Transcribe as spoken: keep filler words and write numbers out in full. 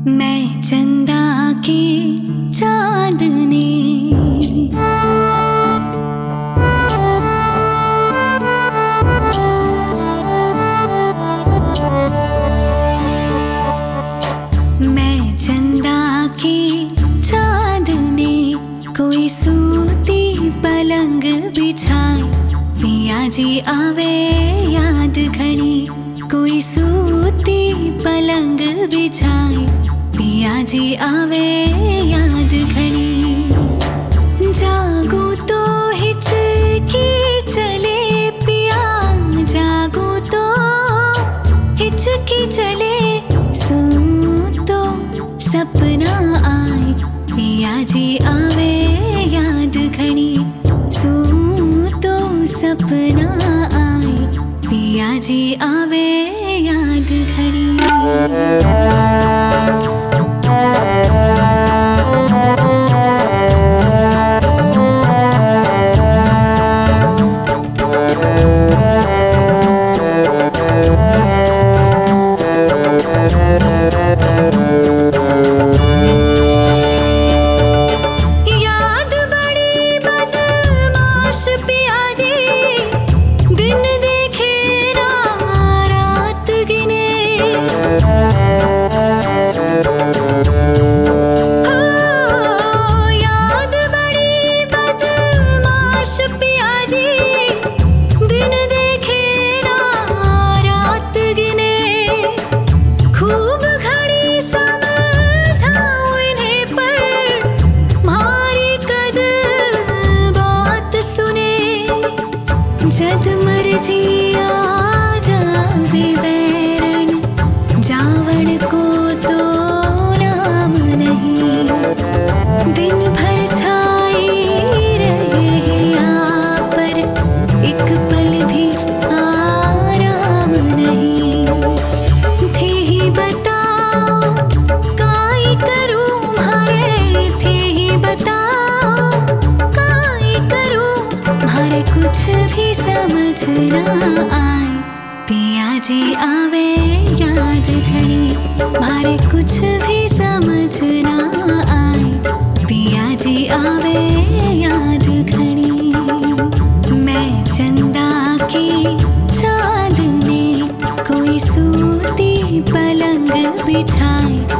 मैं चंदा की चांदनी, मैं चंदा की चांदनी, कोई सूती पलंग बिछाए, पिया जी आवे याद घड़ी। कोई सूती पलंग बिछाए, पिया जी आवे याद घड़ी। जागू तो हिचकी चले पिया, जागू तो हिचकी चले, सूं तो सपना आए, पिया जी आवे याद घड़ी। सूं तो सपना आए, पिया जी आवे याद घड़ी। याद बड़ी बदमाश पिया जी, दिन देखे ना रात गिने। हो याद बड़ी बदमाश पिया जी, दिन देखे ना रात गिने। खूब घड़ी समझाऊं इन्हें पर मारी कद बात सुने। जद मर्जी आ जावे बैरन, जावण को तो नाम नहीं। दिन भर छाई रहे यहाँ पर, एक पल भी आराम नहीं। थे ही बताओ काई करूं म्हारे, थे ही बताओ काई करूं म्हारे, कुछ भी समझ ना आए, पिया जी आवे याद घड़ी। म्हारे कुछ भी समझ ना आए, पिया जी आवे याद घड़ी। मैं चंदा की चांदनी, कोई सूती पलंग बिछाए,